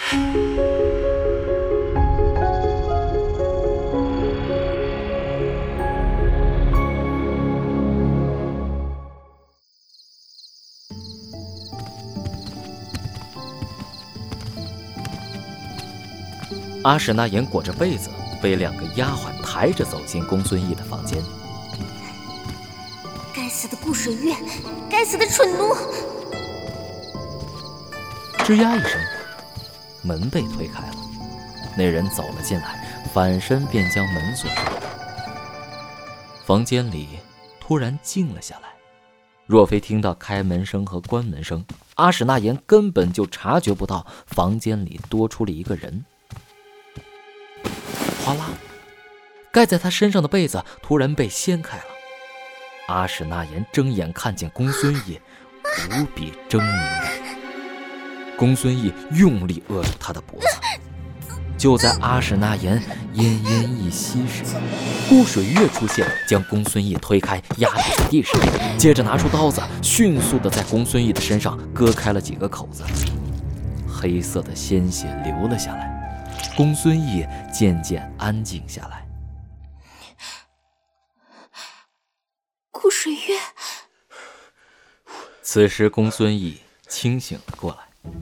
阿史那言裹着被子，被2个丫鬟抬着走进公孙义的房间。 该死的顾水月，该死的蠢奴！ 吱呀一声，门被推开了，那人走了进来，反身便将门锁上。房间里突然静了下来，若非听到开门声和关门声，阿史那言根本就察觉不到房间里多出了一个人。哗啦，盖在他身上的被子突然被掀开了。阿史那言睁眼看见公孙义，无比狰狞。公孙义用力扼住他的脖子。就在阿史那言奄奄一息时，顾水月出现，将公孙义推开，压倒在地上，接着拿出刀子，迅速地在公孙义的身上割开了几个口子，黑色的鲜血流了下来。公孙义渐渐安静下来。 顾水月， 此时公孙义清醒了过来。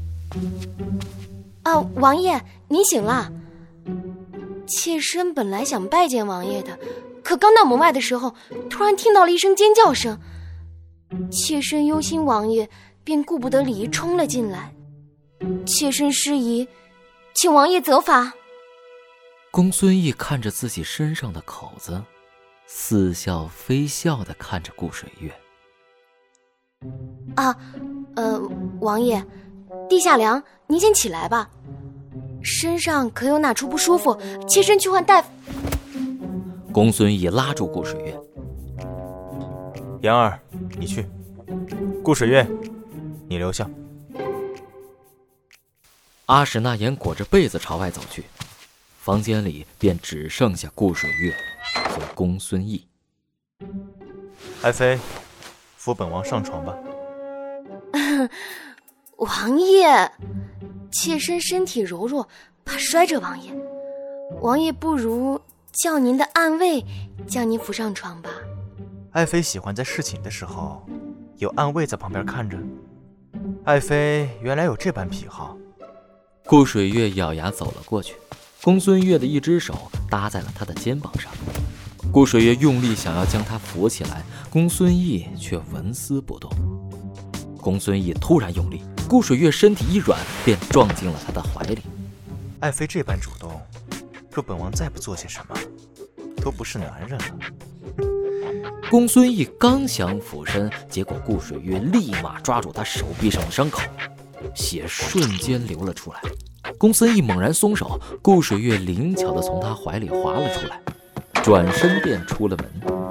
王爷，您醒了。妾身本来想拜见王爷的，可刚到门外的时候，突然听到了一声尖叫声。妾身忧心王爷，便顾不得礼仪冲了进来。妾身失仪，请王爷责罚。 公孙义看着自己身上的口子，似笑非笑地看着顾水月。 王爷，地下凉，您先起来吧。身上可有哪处不舒服？妾身去唤大夫。 公孙义拉住顾水月。 言儿，你去。顾水月，你留下。 阿史那言裹着被子朝外走去，房间里便只剩下顾水月和公孙义。 爱妃，扶本王上床吧。 王爷，妾身身体柔弱，怕摔着王爷。王爷不如叫您的暗卫将您扶上床吧。 爱妃喜欢在侍寝的时候有暗卫在旁边看着。爱妃原来有这般癖好。 顾水月咬牙走了过去，公孙月的一只手搭在了他的肩膀上。顾水月用力想要将他扶起来，公孙义却纹丝不动。公孙义突然用力，顾水月身体一软，便撞进了他的怀里。 爱妃这般主动，若本王再不做些什么，都不是男人了。 公孙义刚想俯身，结果顾水月立马抓住他手臂上的伤口，血瞬间流了出来。公孙义猛然松手，顾水月灵巧地从他怀里滑了出来，转身便出了门。